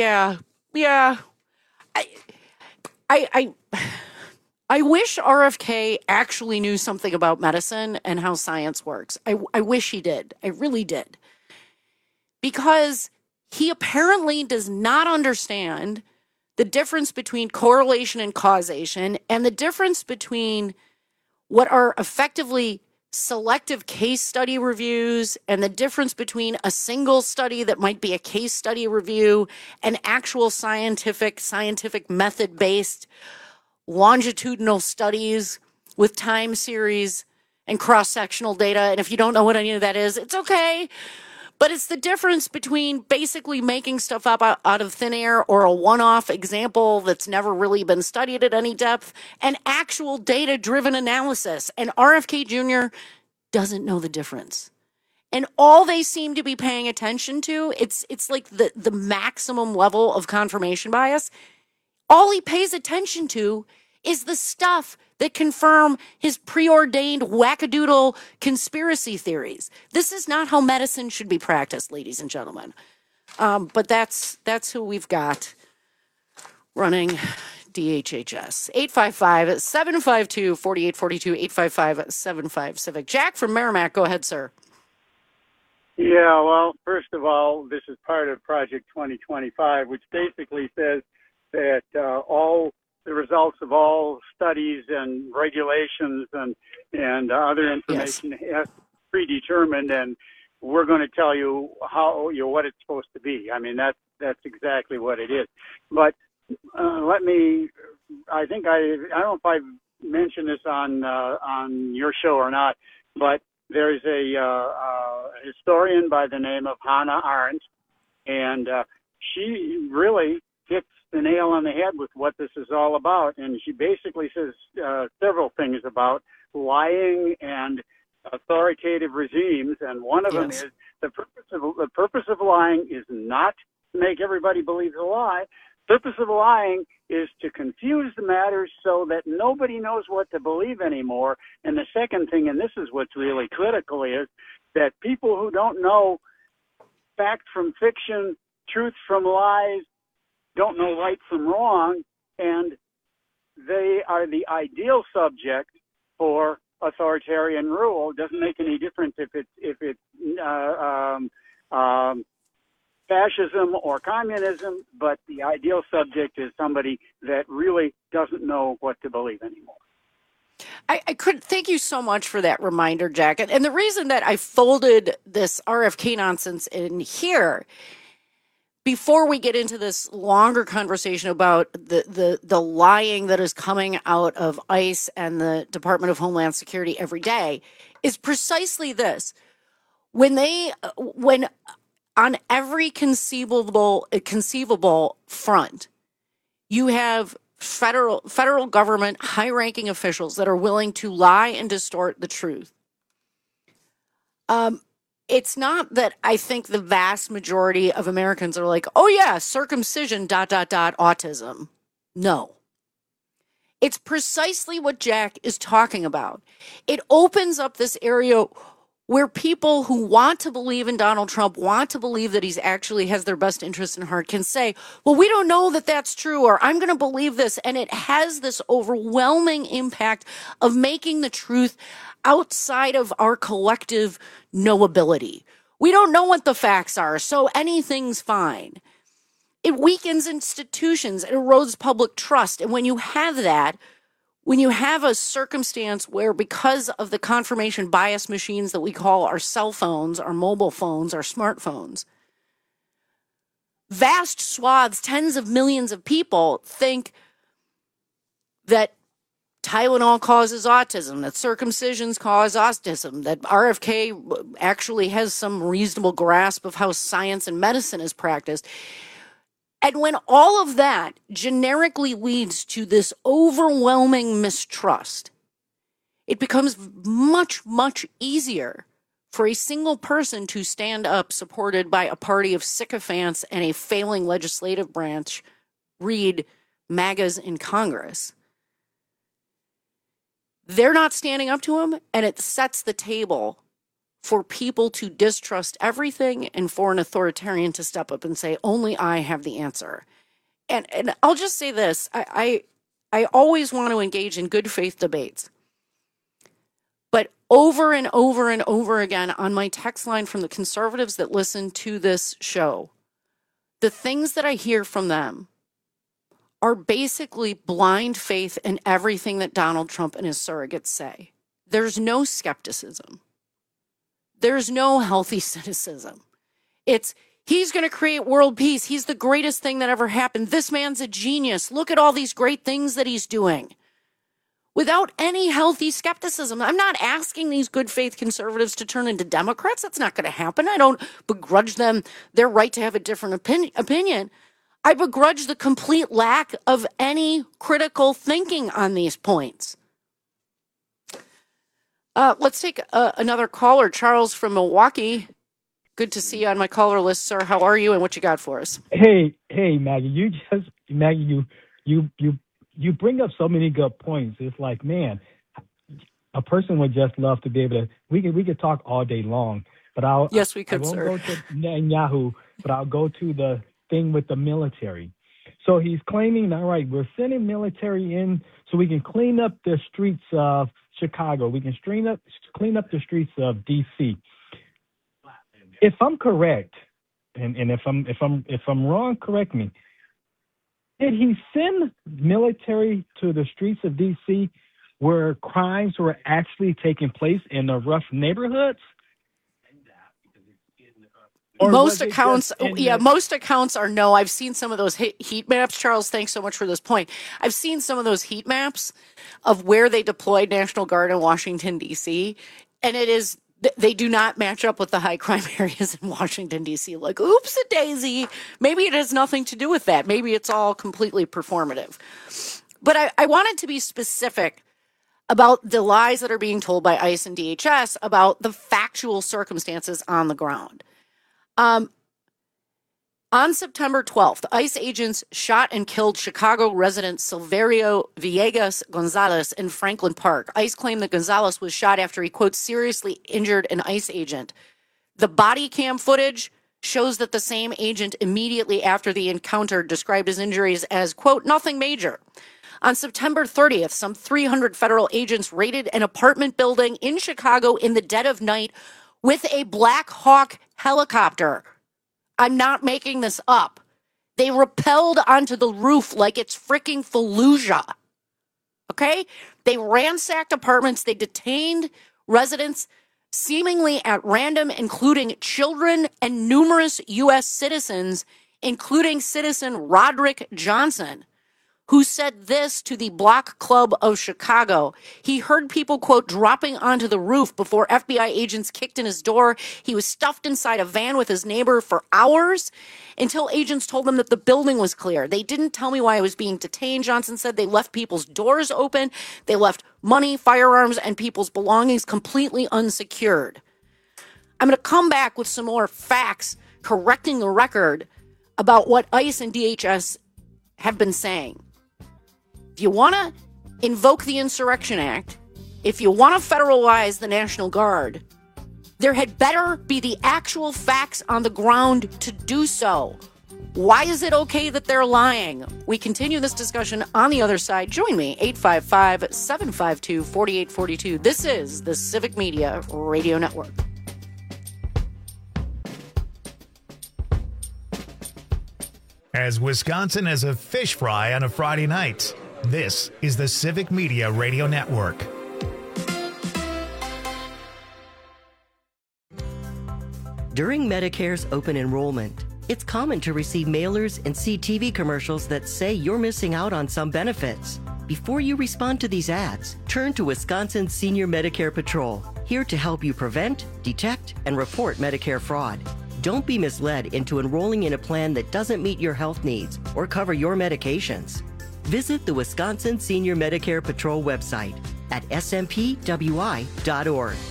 I wish RFK actually knew something about medicine and how science works. I wish he did. I really did. Because he apparently does not understand the difference between correlation and causation and the difference between what are effectively selective case study reviews and the difference between a single study that might be a case study review and actual scientific method-based longitudinal studies with time series and cross-sectional data. And if you don't know what any of that is, it's okay. But it's the difference between basically making stuff up out of thin air or a one-off example that's never really been studied at any depth and actual data-driven analysis. And RFK Jr. doesn't know the difference. And all they seem to be paying attention to, it's like the maximum level of confirmation bias. All he pays attention to is the stuff that confirm his preordained wackadoodle conspiracy theories. This is not how medicine should be practiced, ladies and gentlemen. But that's who we've got running DHHS. 855-752-4842, 855-75-CIVIC. Jack from Merrimack, go ahead, sir. Yeah, well, first of all, this is part of Project 2025, which basically says that all the results of all studies and regulations and other information has predetermined, and we're going to tell you what it's supposed to be. I mean, that's exactly what it is. But I don't know if I've mentioned this on your show or not, but there's a historian by the name of Hannah Arendt, and she really hits the nail on the head with what this is all about. And she basically says several things about lying and authoritative regimes. And one of them is the purpose of lying is not to make everybody believe the lie. The purpose of lying is to confuse the matters so that nobody knows what to believe anymore. And the second thing, and this is what's really critical, is that people who don't know fact from fiction, truth from lies, don't know right from wrong, and they are the ideal subject for authoritarian rule. It doesn't make any difference if it's fascism or communism, but the ideal subject is somebody that really doesn't know what to believe anymore. I could thank you so much for that reminder, Jack. And the reason that I folded this RFK nonsense in here, before we get into this longer conversation about the lying that is coming out of ICE and the Department of Homeland Security every day, is precisely this. When on every conceivable front, you have federal government high-ranking officials that are willing to lie and distort the truth. It's not that I think the vast majority of Americans are like, oh yeah, circumcision, ... autism. No. It's precisely what Jack is talking about. It opens up this area where people who want to believe in Donald Trump, want to believe that he's actually has their best interest in heart, can say, well, we don't know that that's true, or I'm going to believe this. And it has this overwhelming impact of making the truth outside of our collective knowability. We don't know what the facts are, so anything's fine. It weakens institutions, it erodes public trust. And when you have that, when you have a circumstance where, because of the confirmation bias machines that we call our cell phones, our mobile phones, our smartphones, vast swaths, tens of millions of people think that Tylenol causes autism, that circumcisions cause autism, that RFK actually has some reasonable grasp of how science and medicine is practiced. And when all of that generically leads to this overwhelming mistrust, it becomes much, much easier for a single person to stand up supported by a party of sycophants and a failing legislative branch, read MAGAs in Congress. They're not standing up to him, and it sets the table for people to distrust everything and for an authoritarian to step up and say, only I have the answer. And I'll just say this. I always want to engage in good faith debates. But over and over and over again on my text line from the conservatives that listen to this show, the things that I hear from them are basically blind faith in everything that Donald Trump and his surrogates say. There's no skepticism. There's no healthy cynicism. It's, he's going to create world peace. He's the greatest thing that ever happened. This man's a genius. Look at all these great things that he's doing. Without any healthy skepticism. I'm not asking these good faith conservatives to turn into Democrats. That's not going to happen. I don't begrudge them their right to have a different opinion. I begrudge the complete lack of any critical thinking on these points. Let's take another caller. Charles from Milwaukee. Good to see you on my caller list, sir. How are you and what you got for us? Hey, Maggie. You bring up so many good points. It's like, man, a person would just love to be able to. We could talk all day long, but I won't go to Netanyahu, but I'll go to the thing with the military. So he's claiming, all right, we're sending military in so we can clean up the streets of Chicago. We can clean up the streets of D.C. If I'm correct, and if I'm wrong, correct me. Did he send military to the streets of D.C. where crimes were actually taking place in the rough neighborhoods? Most accounts are no. I've seen some of those heat maps. Charles, thanks so much for this point. I've seen some of those heat maps of where they deployed National Guard in Washington, D.C., and they do not match up with the high crime areas in Washington, D.C. Like, oops-a-daisy. Maybe it has nothing to do with that. Maybe it's all completely performative. But I wanted to be specific about the lies that are being told by ICE and DHS about the factual circumstances on the ground. On September 12th, ICE agents shot and killed Chicago resident Silverio Villegas Gonzalez in Franklin Park. ICE claimed that Gonzalez was shot after he, quote, seriously injured an ICE agent. The body cam footage shows that the same agent immediately after the encounter described his injuries as, quote, nothing major. On September 30th, some 300 federal agents raided an apartment building in Chicago in the dead of night with a Black Hawk helicopter. I'm not making this up. They rappelled onto the roof like it's freaking Fallujah. Okay? They ransacked apartments. They detained residents seemingly at random, including children and numerous U.S. citizens, including citizen Roderick Johnson, who said this to the Block Club of Chicago. He heard people, quote, dropping onto the roof before FBI agents kicked in his door. He was stuffed inside a van with his neighbor for hours until agents told him that the building was clear. They didn't tell me why I was being detained, Johnson said. They left people's doors open. They left money, firearms, and people's belongings completely unsecured. I'm going to come back with some more facts correcting the record about what ICE and DHS have been saying. If you want to invoke the Insurrection Act, if you want to federalize the National Guard, there had better be the actual facts on the ground to do so. Why is it okay that they're lying? We continue this discussion on the other side. Join me, 855-752-4842. This is the Civic Media Radio Network. As Wisconsin as a fish fry on a Friday night, this is the Civic Media Radio Network. During Medicare's open enrollment, it's common to receive mailers and see TV commercials that say you're missing out on some benefits. Before you respond to these ads, turn to Wisconsin Senior Medicare Patrol, here to help you prevent, detect, and report Medicare fraud. Don't be misled into enrolling in a plan that doesn't meet your health needs or cover your medications. Visit the Wisconsin Senior Medicare Patrol website at smpwi.org.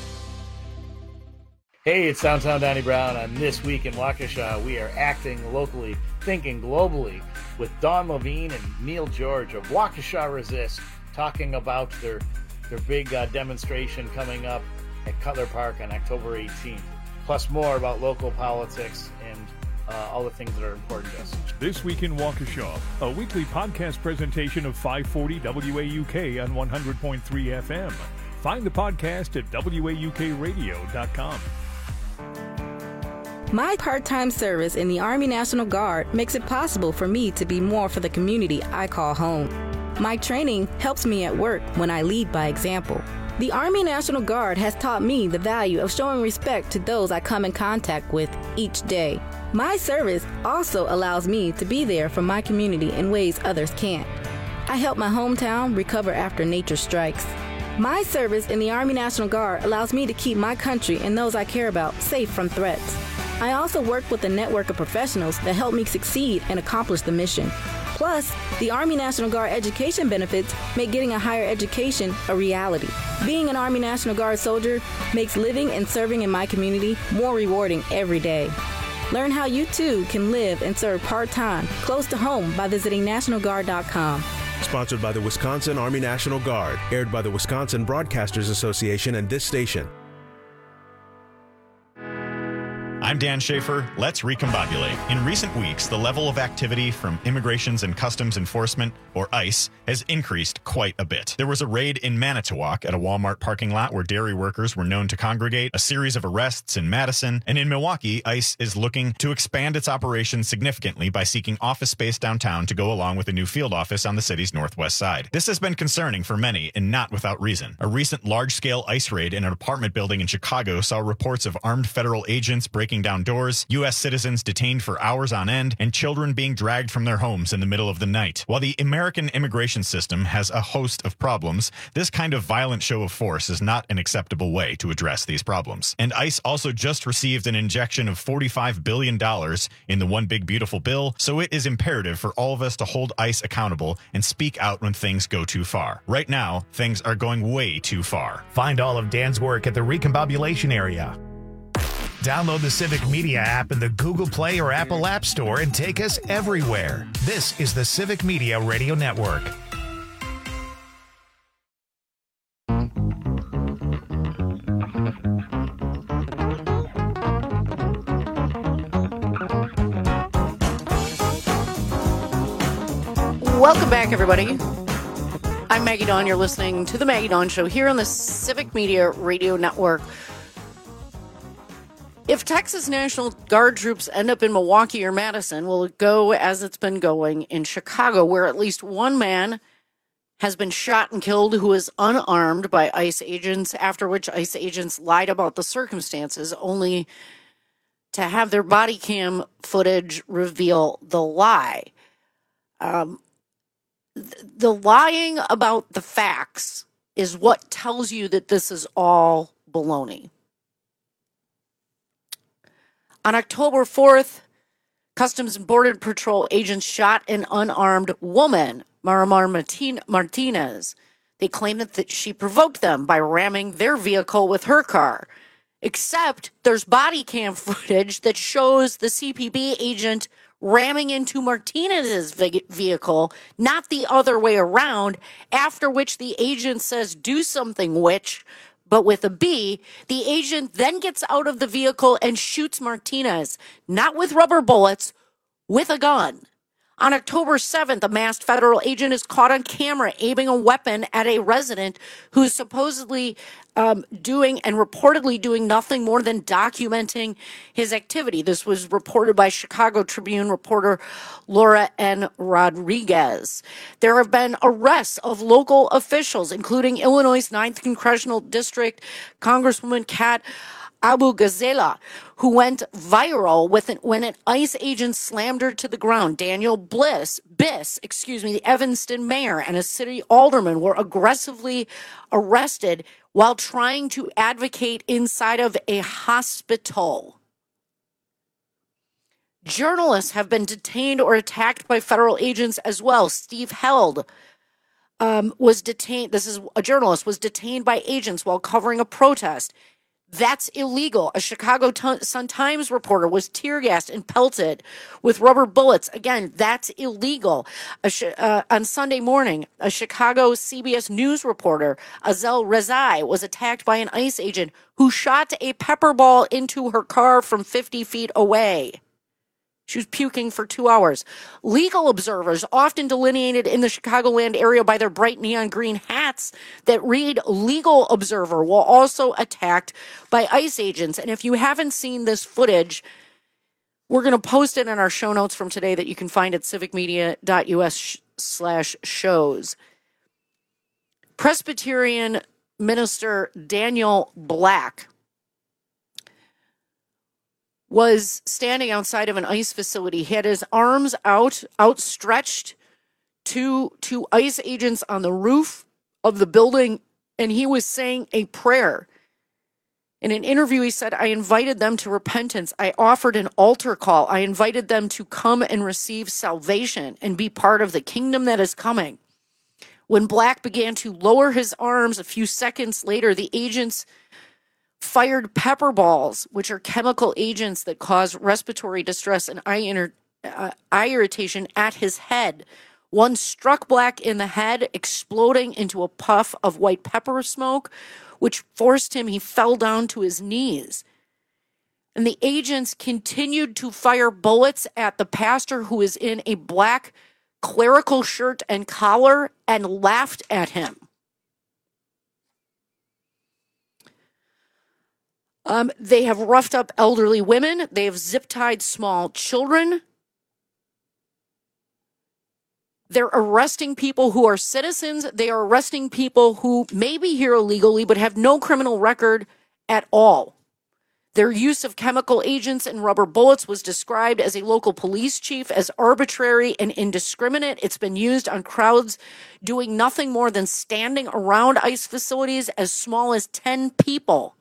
Hey, it's Downtown Donnie Brown. On This Week in Waukesha, we are acting locally, thinking globally, with Dawn Levine and Neil George of Waukesha Resist, talking about their big demonstration coming up at Cutler Park on October 18th. Plus more about local politics and all the things that are important to us. This Week in Waukesha, a weekly podcast presentation of 540 WAUK on 100.3 FM. Find the podcast at waukradio.com. My part-time service in the Army National Guard makes it possible for me to be more for the community I call home. My training helps me at work when I lead by example. The Army National Guard has taught me the value of showing respect to those I come in contact with each day. My service also allows me to be there for my community in ways others can't. I help my hometown recover after nature strikes. My service in the Army National Guard allows me to keep my country and those I care about safe from threats. I also work with a network of professionals that help me succeed and accomplish the mission. Plus, the Army National Guard education benefits make getting a higher education a reality. Being an Army National Guard soldier makes living and serving in my community more rewarding every day. Learn how you too can live and serve part-time close to home by visiting nationalguard.com. Sponsored by the Wisconsin Army National Guard, aired by the Wisconsin Broadcasters Association and this station. I'm Dan Schaefer. Let's recombobulate. In recent weeks, the level of activity from Immigrations and Customs Enforcement, or ICE, has increased quite a bit. There was a raid in Manitowoc at a Walmart parking lot where dairy workers were known to congregate, a series of arrests in Madison, and in Milwaukee, ICE is looking to expand its operations significantly by seeking office space downtown to go along with a new field office on the city's northwest side. This has been concerning for many, and not without reason. A recent large-scale ICE raid in an apartment building in Chicago saw reports of armed federal agents breaking down doors, U.S. citizens detained for hours on end, and children being dragged from their homes in the middle of the night. While the American immigration system has a host of problems, this kind of violent show of force is not an acceptable way to address these problems. And ICE also just received an injection of $45 billion in the One Big Beautiful Bill, so it is imperative for all of us to hold ICE accountable and speak out when things go too far. Right now, things are going way too far. Find all of Dan's work at the Recombobulation area. Download the Civic Media app in the Google Play or Apple App Store and take us everywhere. This is the Civic Media Radio Network. Welcome back, everybody. I'm Maggie Dawn. You're listening to The Maggie Dawn Show here on the Civic Media Radio Network. If Texas National Guard troops end up in Milwaukee or Madison, will it go as it's been going in Chicago, where at least one man has been shot and killed who is unarmed by ICE agents, after which ICE agents lied about the circumstances, only to have their body cam footage reveal the lie. The lying about the facts is what tells you that this is all baloney. On October 4th, Customs and Border Patrol agents shot an unarmed woman, Marimar Martinez. They claim that she provoked them by ramming their vehicle with her car. Except there's body cam footage that shows the CPB agent ramming into Martinez's vehicle, not the other way around, after which the agent says, "Do something, witch," but with a B. The agent then gets out of the vehicle and shoots Martinez, not with rubber bullets, with a gun. On October 7th, a masked federal agent is caught on camera aiming a weapon at a resident who's supposedly doing and reportedly doing nothing more than documenting his activity. This was reported by Chicago Tribune reporter Laura N. Rodriguez. There have been arrests of local officials, including Illinois' 9th Congressional District Congresswoman Kat Abu-Ghazala, who went viral when an ICE agent slammed her to the ground. Daniel Biss, the Evanston mayor, and a city alderman were aggressively arrested while trying to advocate inside of a hospital. Journalists have been detained or attacked by federal agents as well. Steve Held was detained. This is a journalist, was detained by agents while covering a protest. That's illegal. A Chicago Sun-Times reporter was tear gassed and pelted with rubber bullets. Again, that's illegal. On Sunday morning, a Chicago CBS News reporter, Azel Rezai, was attacked by an ICE agent who shot a pepper ball into her car from 50 feet away. She was puking for 2 hours. Legal observers, often delineated in the Chicagoland area by their bright neon green hats that read Legal Observer, were also attacked by ICE agents. And if you haven't seen this footage, we're going to post it in our show notes from today that you can find at civicmedia.us/shows. Presbyterian minister Daniel Black was standing outside of an ICE facility. He had his arms outstretched to ICE agents on the roof of the building, and he was saying a prayer. In an interview, he said, "I invited them to repentance. I offered an altar call. I invited them to come and receive salvation and be part of the kingdom that is coming." When Black began to lower his arms a few seconds later, the agents fired pepper balls, which are chemical agents that cause respiratory distress and eye irritation, at his head. One struck Black in the head, exploding into a puff of white pepper smoke, which forced him, he fell down to his knees. And the agents continued to fire bullets at the pastor, who is in a black clerical shirt and collar, and laughed at him. They have roughed up elderly women. They have zip-tied small children. They're arresting people who are citizens. They are arresting people who may be here illegally but have no criminal record at all. Their use of chemical agents and rubber bullets was described as a local police chief as arbitrary and indiscriminate. It's been used on crowds doing nothing more than standing around ICE facilities as small as 10 people.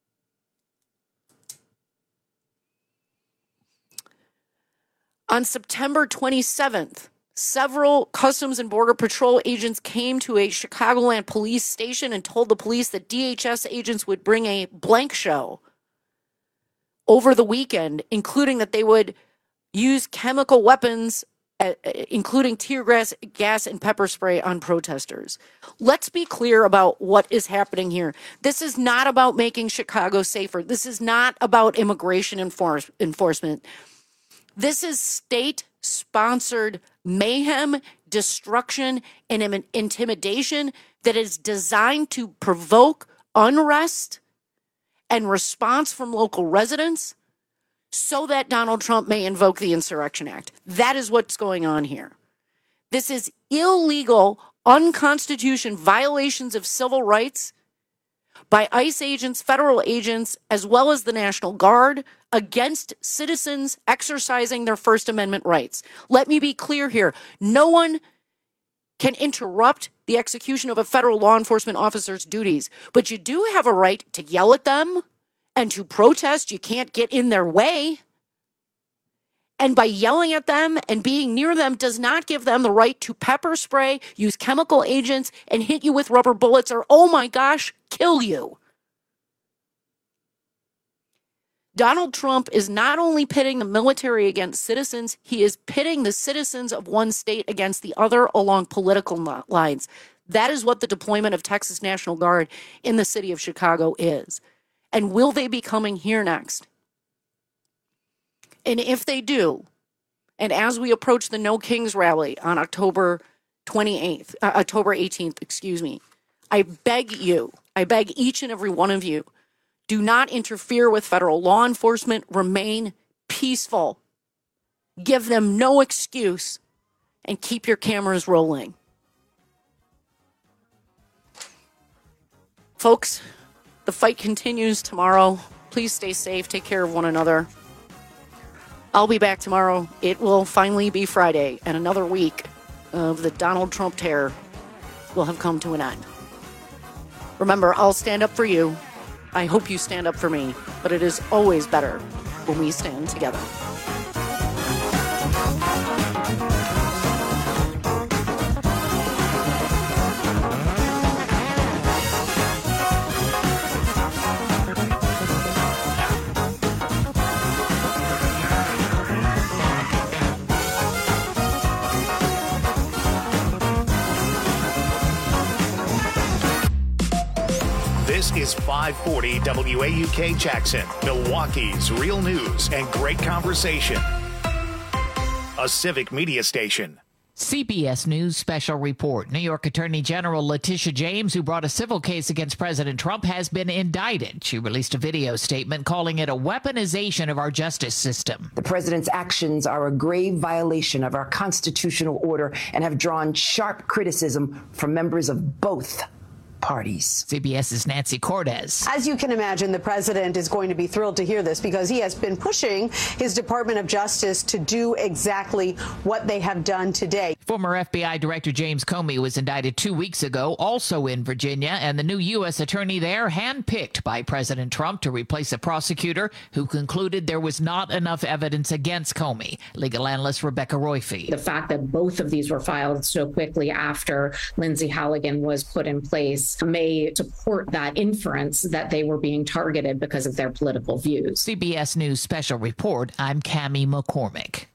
On September 27th, several Customs and Border Patrol agents came to a Chicagoland police station and told the police that DHS agents would bring a blank show over the weekend, including that they would use chemical weapons, including tear gas and pepper spray on protesters. Let's be clear about what is happening here. This is not about making Chicago safer. This is not about immigration enforcement. This is state-sponsored mayhem, destruction, and intimidation that is designed to provoke unrest and response from local residents so that Donald Trump may invoke the Insurrection Act. That is what's going on here. This is illegal, unconstitutional violations of civil rights by ICE agents, federal agents, as well as the National Guard, against citizens exercising their First Amendment rights. Let me be clear here. No one can interrupt the execution of a federal law enforcement officer's duties, but you do have a right to yell at them and to protest. You can't get in their way. And by yelling at them and being near them does not give them the right to pepper spray, use chemical agents, and hit you with rubber bullets, or, oh my gosh, kill you. Donald Trump is not only pitting the military against citizens, he is pitting the citizens of one state against the other along political lines. That is what the deployment of Texas National Guard in the city of Chicago is. And will they be coming here next? And if they do, and as we approach the No Kings rally on October 18th, I beg each and every one of you, do not interfere with federal law enforcement. Remain peaceful. Give them no excuse, and keep your cameras rolling. Folks, the fight continues tomorrow. Please stay safe. Take care of one another. I'll be back tomorrow. It will finally be Friday, and another week of the Donald Trump terror will have come to an end. Remember, I'll stand up for you. I hope you stand up for me, but it is always better when we stand together. is 540 WAUK Jackson, Milwaukee's real news and great conversation. A Civic Media station. CBS News special report. New York Attorney General Letitia James, who brought a civil case against President Trump, has been indicted. She released a video statement calling it a weaponization of our justice system. The president's actions are a grave violation of our constitutional order and have drawn sharp criticism from members of both parties. CBS's Nancy Cortez. As you can imagine, the president is going to be thrilled to hear this because he has been pushing his Department of Justice to do exactly what they have done today. Former FBI Director James Comey was indicted 2 weeks ago, also in Virginia, and the new U.S. attorney there handpicked by President Trump to replace a prosecutor who concluded there was not enough evidence against Comey. Legal analyst Rebecca Royfee. The fact that both of these were filed so quickly after Lindsay Halligan was put in place may support that inference that they were being targeted because of their political views. CBS News special report. I'm Cammie McCormick.